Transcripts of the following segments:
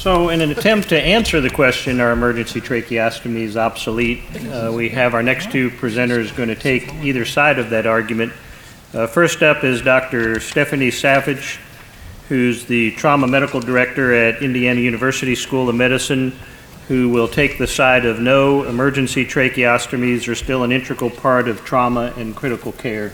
So in an attempt to answer the question, are emergency tracheostomies obsolete, we have our next two presenters going to take either side of that argument. First up is Dr. Stephanie Savage, who's the Trauma Medical Director at Indiana University School of Medicine, who will take the side of no, emergency tracheostomies are still an integral part of trauma and critical care.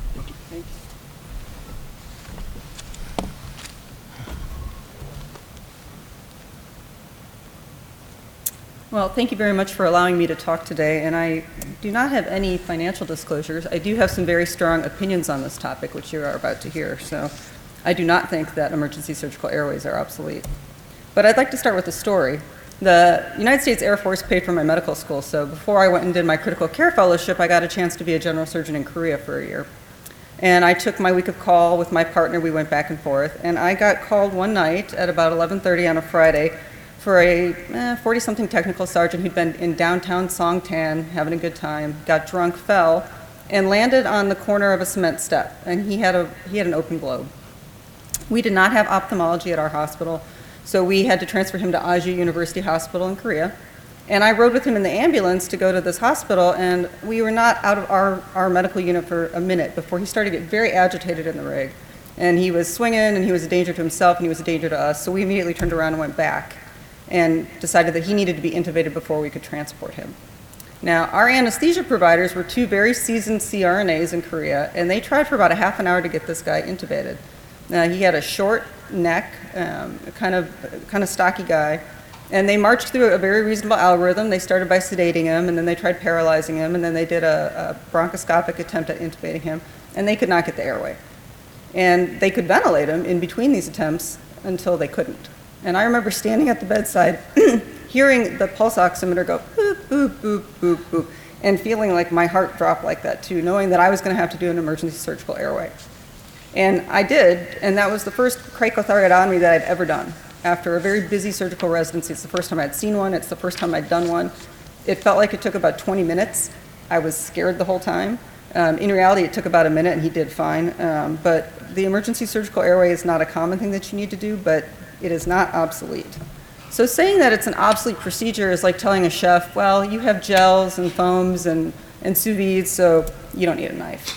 Well, thank you very much for allowing me to talk today, and I do not have any financial disclosures. I do have some very strong opinions on this topic, which you are about to hear, so I do not think that emergency surgical airways are obsolete. But I'd like to start with a story. The United States Air Force paid for my medical school, so before I went and did my critical care fellowship, I got a chance to be a general surgeon in Korea for a year. And I took my week of call with my partner, we went back and forth, and I got called one night at about 11:30 on a Friday for a 40-something technical sergeant who'd been in downtown Songtan having a good time, got drunk, fell, and landed on the corner of a cement step, and he had an open globe. We did not have ophthalmology at our hospital, so we had to transfer him to Aju University Hospital in Korea. And I rode with him in the ambulance to go to this hospital, and we were not out of our medical unit for a minute before he started to get very agitated in the rig. And he was swinging, and he was a danger to himself, and he was a danger to us, so we immediately turned around and went back and decided that he needed to be intubated before we could transport him. Now, our anesthesia providers were two very seasoned CRNAs in Korea, and they tried for about a half an hour to get this guy intubated. Now, he had a short neck, kind of stocky guy, and they marched through a very reasonable algorithm. They started by sedating him, and then they tried paralyzing him, and then they did a bronchoscopic attempt at intubating him, and they could not get the airway. And they could ventilate him in between these attempts until they couldn't. And I remember standing at the bedside, hearing the pulse oximeter go boop, boop, boop, boop, boop, and feeling like my heart drop like that too, knowing that I was going to have to do an emergency surgical airway. And I did, and that was the first cricothyroidotomy that I'd ever done. After a very busy surgical residency, it's the first time I'd seen one, it's the first time I'd done one. It felt like it took about 20 minutes. I was scared the whole time. In reality, it took about a minute, and he did fine. But the emergency surgical airway is not a common thing that you need to do, but it is not obsolete. So saying that it's an obsolete procedure is like telling a chef, well, you have gels and foams and sous vide, so you don't need a knife.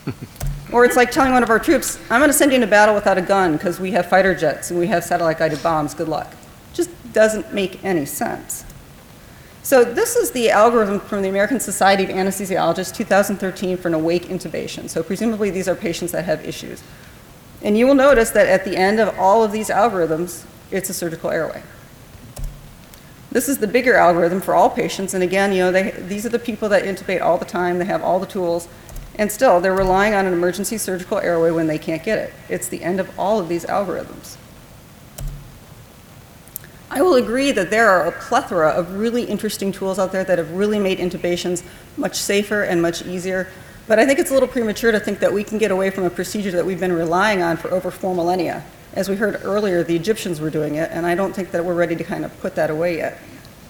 Or it's like telling one of our troops, I'm going to send you into battle without a gun because we have fighter jets and we have satellite-guided bombs, good luck. Just doesn't make any sense. So this is the algorithm from the American Society of Anesthesiologists 2013 for an awake intubation. So presumably these are patients that have issues. And you will notice that at the end of all of these algorithms, it's a surgical airway. This is the bigger algorithm for all patients, and again, these are the people that intubate all the time, they have all the tools, and still, they're relying on an emergency surgical airway when they can't get it. It's the end of all of these algorithms. I will agree that there are a plethora of really interesting tools out there that have really made intubations much safer and much easier. But I think it's a little premature to think that we can get away from a procedure that we've been relying on for over 4 millennia. As we heard earlier, the Egyptians were doing it, and I don't think that we're ready to kind of put that away yet.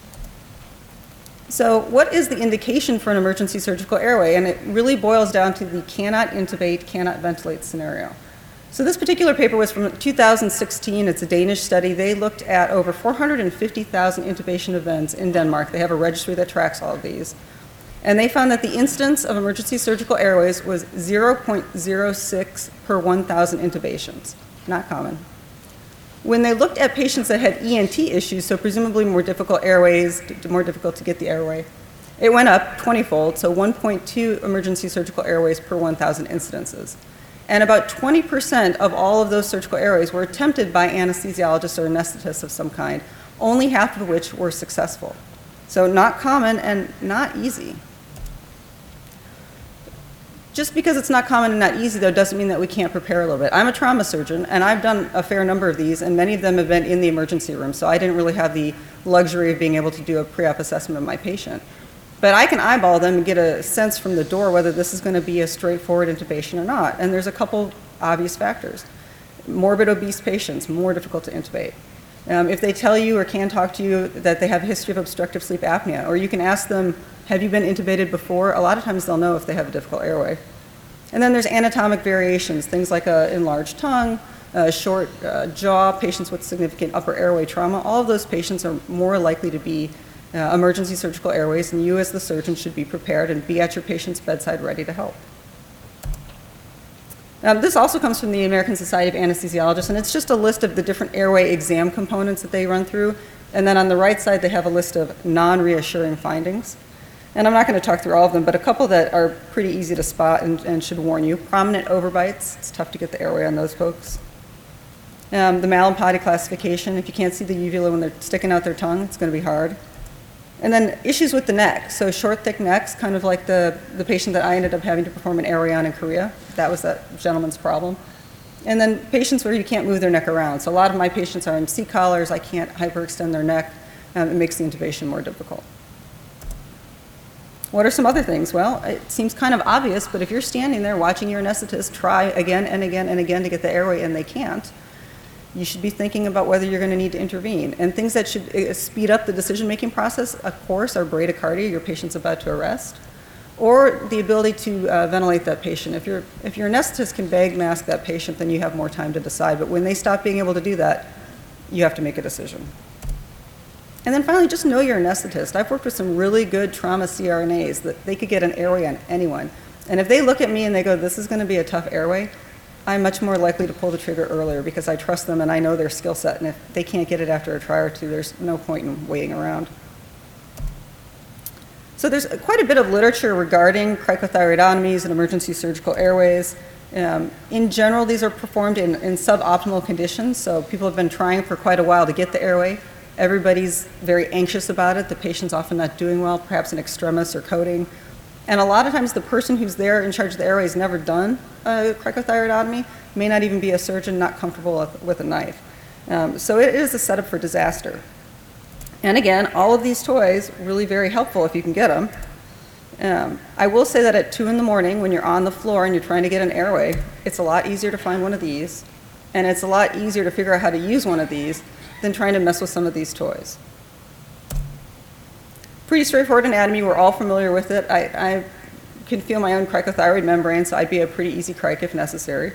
So what is the indication for an emergency surgical airway? And it really boils down to the cannot intubate, cannot ventilate scenario. So this particular paper was from 2016. It's a Danish study. They looked at over 450,000 intubation events in Denmark. They have a registry that tracks all of these. And they found that the incidence of emergency surgical airways was 0.06 per 1,000 intubations. Not common. When they looked at patients that had ENT issues, so presumably more difficult airways, more difficult to get the airway, it went up 20-fold, so 1.2 emergency surgical airways per 1,000 incidences. And about 20% of all of those surgical airways were attempted by anesthesiologists or anesthetists of some kind, only half of which were successful. So not common and not easy. Just because it's not common and not easy, though, doesn't mean that we can't prepare a little bit. I'm a trauma surgeon, and I've done a fair number of these, and many of them have been in the emergency room, so I didn't really have the luxury of being able to do a pre-op assessment of my patient. But I can eyeball them and get a sense from the door whether this is going to be a straightforward intubation or not, and there's a couple obvious factors. Morbid obese patients, more difficult to intubate. If they tell you or can talk to you that they have a history of obstructive sleep apnea, or you can ask them, have you been intubated before? A lot of times they'll know if they have a difficult airway. And then there's anatomic variations, things like an enlarged tongue, short jaw, patients with significant upper airway trauma. All of those patients are more likely to be emergency surgical airways, and you as the surgeon should be prepared and be at your patient's bedside ready to help. This also comes from the American Society of Anesthesiologists, and it's just a list of the different airway exam components that they run through. And then on the right side, they have a list of non-reassuring findings. And I'm not going to talk through all of them, but a couple that are pretty easy to spot and should warn you. Prominent overbites. It's tough to get the airway on those folks. The Mallampati classification. If you can't see the uvula when they're sticking out their tongue, it's going to be hard. And then issues with the neck. So short, thick necks, kind of like the patient that I ended up having to perform an airway on in Korea. That was that gentleman's problem. And then patients where you can't move their neck around. So a lot of my patients are in seat collars. I can't hyperextend their neck. It makes the intubation more difficult. What are some other things? Well, it seems kind of obvious, but if you're standing there watching your anesthetist try again and again and again to get the airway and they can't, you should be thinking about whether you're going to need to intervene. And things that should speed up the decision-making process, of course, are bradycardia, your patient's about to arrest, or the ability to ventilate that patient. If your anesthetist can bag mask that patient, then you have more time to decide. But when they stop being able to do that, you have to make a decision. And then finally, just know your anesthetist. I've worked with some really good trauma CRNAs that they could get an airway on anyone. And if they look at me and they go, this is going to be a tough airway, I'm much more likely to pull the trigger earlier because I trust them and I know their skill set. And if they can't get it after a try or two, there's no point in waiting around. So there's quite a bit of literature regarding cricothyroidotomies and emergency surgical airways. In general, these are performed in suboptimal conditions. So people have been trying for quite a while to get the airway. Everybody's very anxious about it. The patient's often not doing well, perhaps an extremis or coding. And a lot of times the person who's there in charge of the airway has never done a cricothyroidotomy, may not even be a surgeon, not comfortable with a knife. So it is a setup for disaster. And again, all of these toys really very helpful if you can get them. I will say that at 2 in the morning when you're on the floor and you're trying to get an airway, it's a lot easier to find one of these, and it's a lot easier to figure out how to use one of these than trying to mess with some of these toys. Pretty straightforward anatomy, we're all familiar with it. I can feel my own cricothyroid membrane, so I'd be a pretty easy cric if necessary.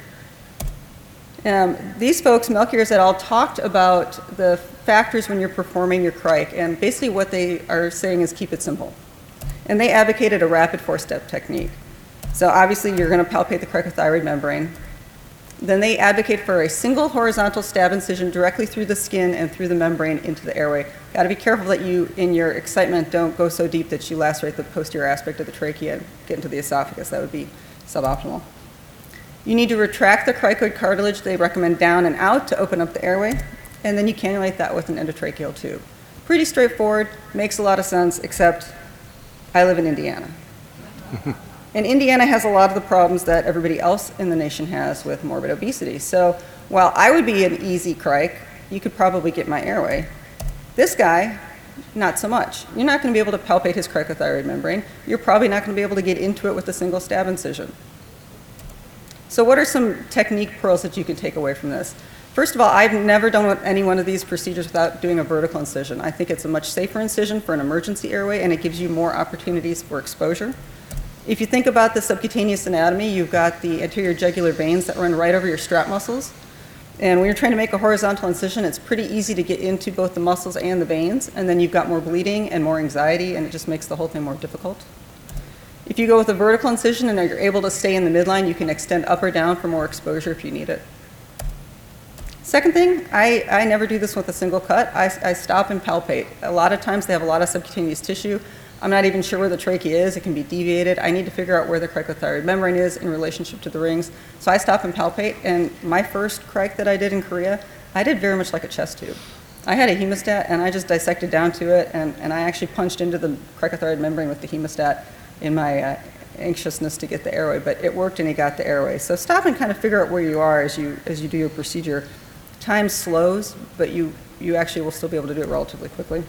These folks, Melchior et al., talked about the factors when you're performing your cric, and basically what they are saying is keep it simple. And they advocated a rapid 4-step technique. So obviously you're going to palpate the cricothyroid membrane. Then they advocate for a single horizontal stab incision directly through the skin and through the membrane into the airway. Got to be careful that you, in your excitement, don't go so deep that you lacerate the posterior aspect of the trachea and get into the esophagus. That would be suboptimal. You need to retract the cricoid cartilage. They recommend down and out to open up the airway. And then you cannulate that with an endotracheal tube. Pretty straightforward, makes a lot of sense, except I live in Indiana. And Indiana has a lot of the problems that everybody else in the nation has with morbid obesity. So while I would be an easy cric, you could probably get my airway. This guy, not so much. You're not going to be able to palpate his cricothyroid membrane. You're probably not going to be able to get into it with a single stab incision. So what are some technique pearls that you can take away from this? First of all, I've never done any one of these procedures without doing a vertical incision. I think it's a much safer incision for an emergency airway, and it gives you more opportunities for exposure. If you think about the subcutaneous anatomy, you've got the anterior jugular veins that run right over your strap muscles. And when you're trying to make a horizontal incision, it's pretty easy to get into both the muscles and the veins, and then you've got more bleeding and more anxiety, and it just makes the whole thing more difficult. If you go with a vertical incision and you're able to stay in the midline, you can extend up or down for more exposure if you need it. Second thing, I never do this with a single cut. I stop and palpate. A lot of times they have a lot of subcutaneous tissue. I'm not even sure where the trachea is. It can be deviated. I need to figure out where the cricothyroid membrane is in relationship to the rings. So I stop and palpate, and my first cric that I did in Korea, I did very much like a chest tube. I had a hemostat, and I just dissected down to it, and I actually punched into the cricothyroid membrane with the hemostat in my anxiousness to get the airway, but it worked and he got the airway. So stop and kind of figure out where you are as you do your procedure. Time slows, but you actually will still be able to do it relatively quickly.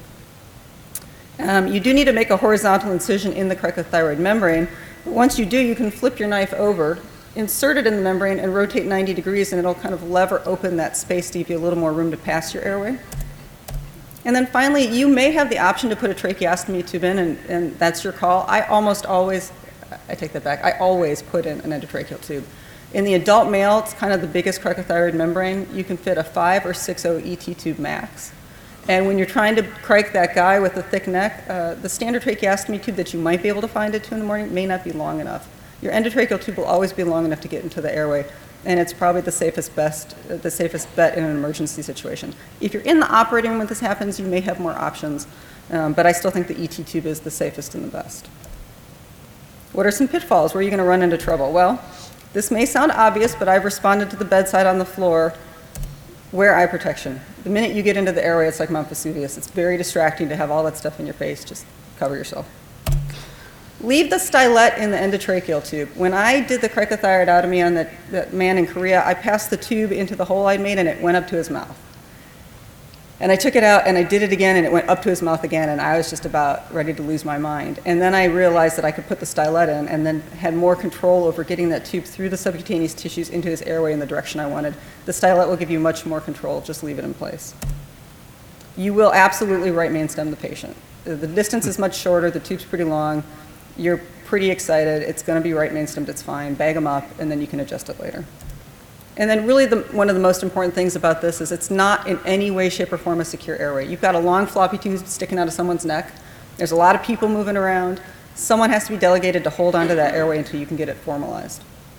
You do need to make a horizontal incision in the cricothyroid membrane. But once you do, you can flip your knife over, insert it in the membrane, and rotate 90 degrees, and it'll kind of lever open that space to give you a little more room to pass your airway. And then finally, you may have the option to put a tracheostomy tube in, and that's your call. I take that back, I always put in an endotracheal tube. In the adult male, it's kind of the biggest cricothyroid membrane. You can fit a 5 or 6.0 ET tube max. And when you're trying to crike that guy with a thick neck, the standard tracheostomy tube that you might be able to find at 2 in the morning may not be long enough. Your endotracheal tube will always be long enough to get into the airway, and it's probably the safest bet in an emergency situation. If you're in the operating room when this happens, you may have more options, but I still think the ET tube is the safest and the best. What are some pitfalls? Where are you going to run into trouble? Well, this may sound obvious, but I've responded to the bedside on the floor. Wear eye protection. The minute you get into the airway, it's like Mount Vesuvius. It's very distracting to have all that stuff in your face. Just cover yourself. Leave the stylet in the endotracheal tube. When I did the cricothyroidotomy on that man in Korea, I passed the tube into the hole I'd made, and it went up to his mouth. And I took it out, and I did it again, and it went up to his mouth again, and I was just about ready to lose my mind. And then I realized that I could put the stylet in and then had more control over getting that tube through the subcutaneous tissues into his airway in the direction I wanted. The stylet will give you much more control. Just leave it in place. You will absolutely right main stem the patient. The distance is much shorter. The tube's pretty long. You're pretty excited. It's going to be right main stemmed. It's fine. Bag them up, and then you can adjust it later. And then really one of the most important things about this is it's not in any way, shape, or form a secure airway. You've got a long floppy tube sticking out of someone's neck. There's a lot of people moving around. Someone has to be delegated to hold onto that airway until you can get it formalized.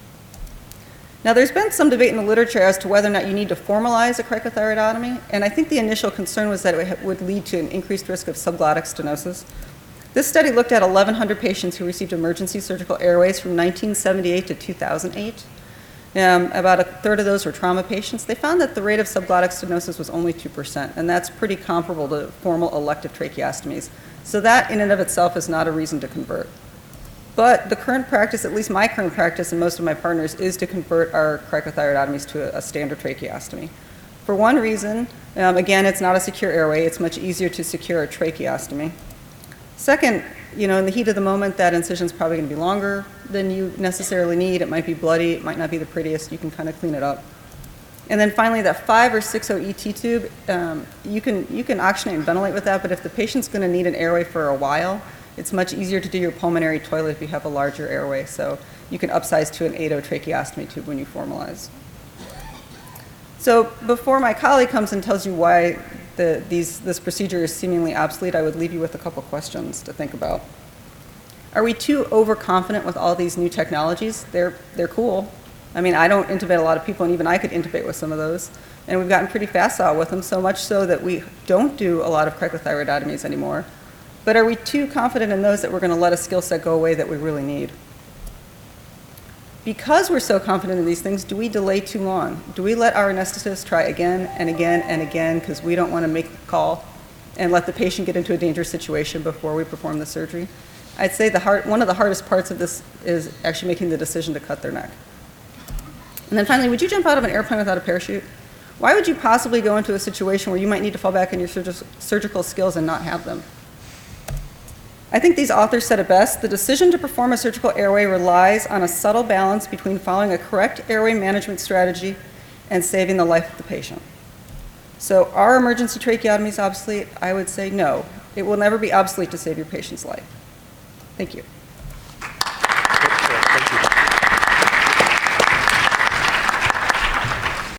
Now, there's been some debate in the literature as to whether or not you need to formalize a cricothyroidotomy, and I think the initial concern was that it would lead to an increased risk of subglottic stenosis. This study looked at 1,100 patients who received emergency surgical airways from 1978 to 2008. About a third of those were trauma patients. They found that the rate of subglottic stenosis was only 2%, and that's pretty comparable to formal elective tracheostomies. So that in and of itself is not a reason to convert. But the current practice, at least my current practice and most of my partners, is to convert our cricothyroidotomies to a standard tracheostomy. For one reason, again, it's not a secure airway. It's much easier to secure a tracheostomy. Second, in the heat of the moment, that incision is probably going to be longer than you necessarily need. It might be bloody. It might not be the prettiest. You can kind of clean it up. And then finally, that 5 or 6.0 ET tube, you can oxygenate and ventilate with that, but if the patient's going to need an airway for a while, it's much easier to do your pulmonary toilet if you have a larger airway. So you can upsize to an 8.0 tracheostomy tube when you formalize. So before my colleague comes and tells you why this procedure is seemingly obsolete, I would leave you with a couple questions to think about. Are we too overconfident with all these new technologies? They're cool. I mean, I don't intubate a lot of people, and even I could intubate with some of those. And we've gotten pretty facile with them, so much so that we don't do a lot of cricothyroidotomies anymore. But are we too confident in those that we're going to let a skill set go away that we really need? Because we're so confident in these things, do we delay too long? Do we let our anesthetist try again and again and again because we don't want to make the call and let the patient get into a dangerous situation before we perform the surgery? I'd say one of the hardest parts of this is actually making the decision to cut their neck. And then finally, would you jump out of an airplane without a parachute? Why would you possibly go into a situation where you might need to fall back on your surgical skills and not have them? I think these authors said it best. The decision to perform a surgical airway relies on a subtle balance between following a correct airway management strategy and saving the life of the patient. So are emergency tracheotomies obsolete? I would say no. It will never be obsolete to save your patient's life. Thank you.